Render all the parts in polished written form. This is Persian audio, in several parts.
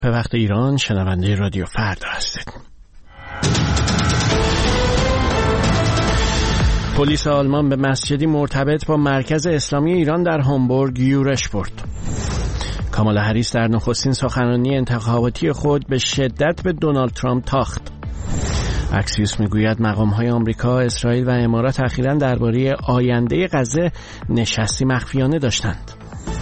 به وقت ایران شنونده رادیو فردا هستید. پلیس آلمان به مسجدی مرتبط با مرکز اسلامی ایران در هامبورگ یورش برد. کامالا هریس در نخستین سخنرانی انتخاباتی خود به شدت به دونالد ترامپ تاخت. اکسیوس میگوید مقام‌های آمریکا، اسرائیل و امارات اخیراً درباره آینده غزه نشستی مخفیانه داشتند.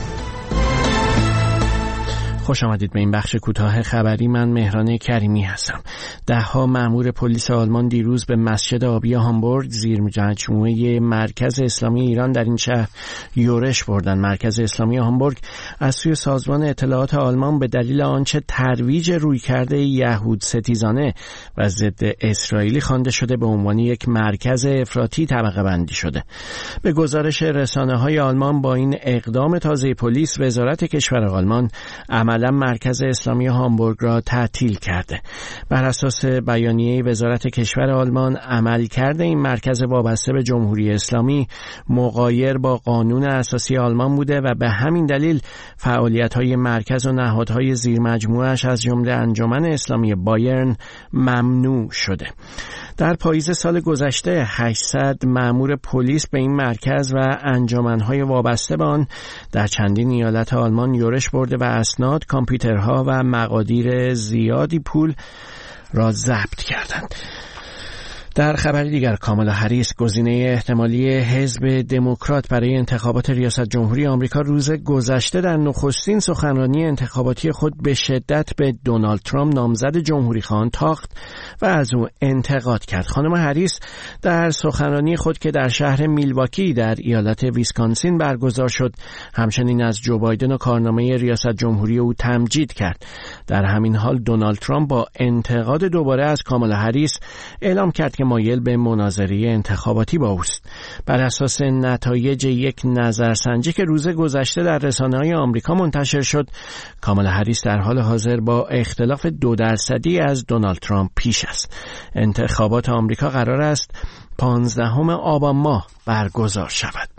خوش آمدید به این بخش کوتاه خبری. من مهران کریمی هستم. ده‌ها مأمور پلیس آلمان دیروز به مسجد آبی هامبورگ زیر مجموعه مرکز اسلامی ایران در این شهر یورش بردند. مرکز اسلامی هامبورگ از سوی سازمان اطلاعات آلمان به دلیل آنچه ترویج رویکرد یهود ستیزانه و ضد اسرائیلی خوانده شده به عنوان یک مرکز افراطی طبقه بندی شده. به گزارش رسانه‌های آلمان با این اقدام تازه پلیس، وزارت کشور آلمان عملاً مرکز اسلامی هامبورگ را تعطیل کرده. بر اساس بیانیه وزارت کشور آلمان، عملکرد این مرکز وابسته به جمهوری اسلامی مغایر با قانون اساسی آلمان بوده و به همین دلیل فعالیت‌های مرکز و نهادهای زیر مجموعه‌اش از جمله انجمن اسلامی بایرن ممنوع شده. در پاییز سال گذشته 800 مأمور پلیس به این مرکز و انجمن‌های وابسته به آن در چندین ایالت آلمان یورش برده و اسناد، کامپیوترها و مقادیر زیادی پول را ضبط کردند. در خبری دیگر، کامالا هریس، گزینه احتمالی حزب دموکرات برای انتخابات ریاست جمهوری آمریکا، روز گذشته در نخستین سخنرانی انتخاباتی خود به شدت به دونالد ترامپ نامزد جمهوری خواهان تاخت و از او انتقاد کرد. خانم هریس در سخنرانی خود که در شهر میلواکی در ایالت ویسکانسین برگزار شد، همچنین از جو بایدن و کارنامه ریاست جمهوری او تمجید کرد. در همین حال دونالد ترامپ با انتقاد دوباره از کامالا هریس اعلام کرد که مایل به مناظره انتخاباتی با اوست. بر اساس نتایج یک نظرسنجی که روز گذشته در رسانه‌های آمریکا منتشر شد، کامالا هریس در حال حاضر با اختلاف 2% از دونالد ترامپ پیش است. انتخابات آمریکا قرار است 15 آبان ماه برگزار شود.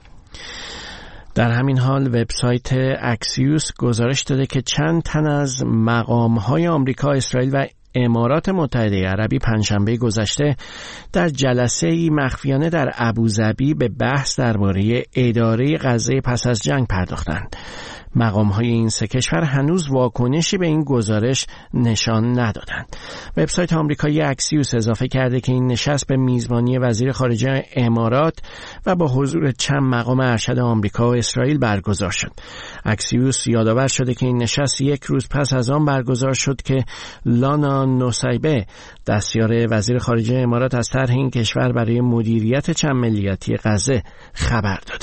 در همین حال وبسایت اکسیوس گزارش داده که چند تن از مقام‌های آمریکا، اسرائیل و امارات متحده عربی پنجشنبه گذشته در جلسه‌ای مخفیانه در ابوظبی به بحث درباره اداره غزه پس از جنگ پرداختند. مقام‌های این سه کشور هنوز واکنشی به این گزارش نشان ندادند. وبسایت آمریکایی اکسیوس اضافه کرده که این نشست به میزبانی وزیر خارجه امارات و با حضور چند مقام ارشد آمریکا و اسرائیل برگزار شد. اکسیوس یادآور شده که این نشست یک روز پس از آن برگزار شد که لانا نوسایبه، دستیار وزیر خارجه امارات، از طرح این کشور برای مدیریت چند ملیتی غزه خبر داده.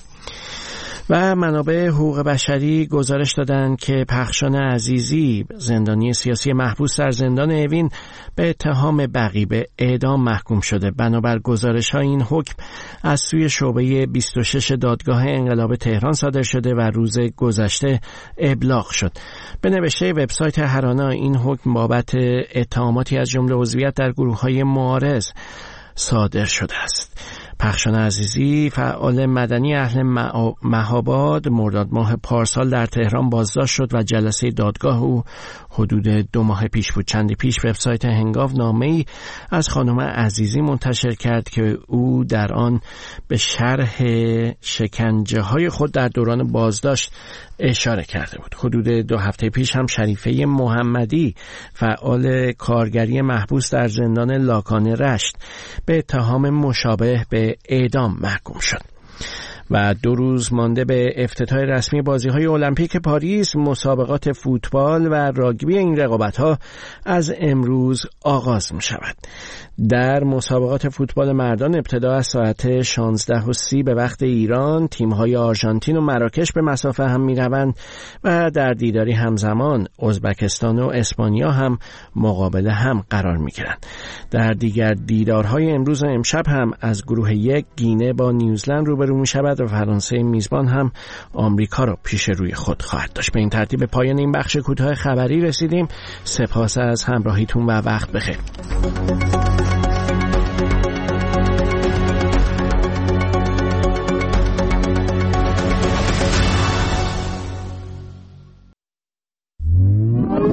و منابع حقوق بشری گزارش دادند که پخشان عزیزی، زندانی سیاسی محبوس در زندان اوین، به اتهام بغی به اعدام محکوم شده. بنابر گزارش‌ها این حکم از سوی شعبه 26 دادگاه انقلاب تهران صادر شده و روز گذشته ابلاغ شد. به نوشته وبسایت هرانا، این حکم بابت اتهاماتی از جمله عضویت در گروه‌های معارض صادر شده است. پخشان عزیزی، فعال مدنی اهل مهاباد، مرداد ماه پارسال در تهران بازداشت شد و جلسه دادگاه او حدود 2 ماه پیش بود. چندی پیش وبسایت هنگاو نامه‌ای از خانم عزیزی منتشر کرد که او در آن به شرح شکنجه‌های خود در دوران بازداشت اشاره کرده بود. حدود 2 هفته پیش هم شریفه محمدی، فعال کارگری محبوس در زندان لاکان رشت، به اتهام مشابه به اعدام محکوم شد. و 2 روز مانده به افتتاح رسمی بازی‌های المپیک پاریس، مسابقات فوتبال و راگبی این رقابت‌ها از امروز آغاز می‌شود. در مسابقات فوتبال مردان ابتدا از ساعت 16:30 به وقت ایران، تیم‌های آرژانتین و مراکش به مسافه هم می‌روند و در دیداری همزمان ازبکستان و اسپانیا هم مقابل هم قرار می‌گیرند. در دیگر دیدارهای امروز و امشب هم از گروه 1 گینه با نیوزلند روبرو می‌شود و فرانسه میزبان هم آمریکا را پیش روی خود خواهد داشت. به این ترتیب پایان این بخش کوتاه خبری رسیدیم. سپاس از همراهیتون و وقت بخیر.